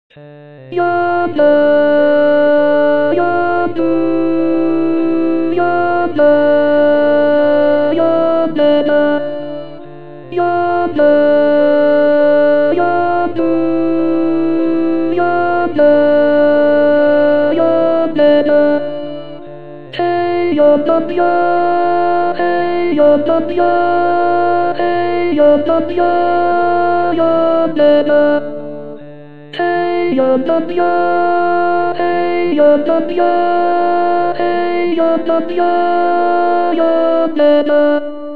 Yada, yada, yada, yada, yada, yada, yada, yada. Hey yada, hey yada, hey yada, yada. Hey yada, hey yada, hey yada, yada.